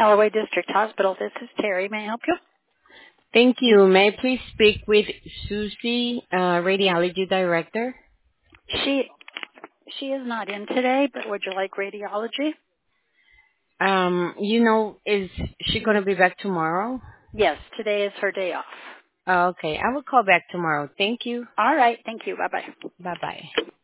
Callaway District Hospital. This is Terry. May I help you? Thank you. May I please speak with Susie, radiology director? She is not in today, but would you like radiology? Is she going to be back tomorrow? Yes, today is her day off. Oh, okay. I will call back tomorrow. Thank you. All right. Thank you. Bye-bye. Bye-bye.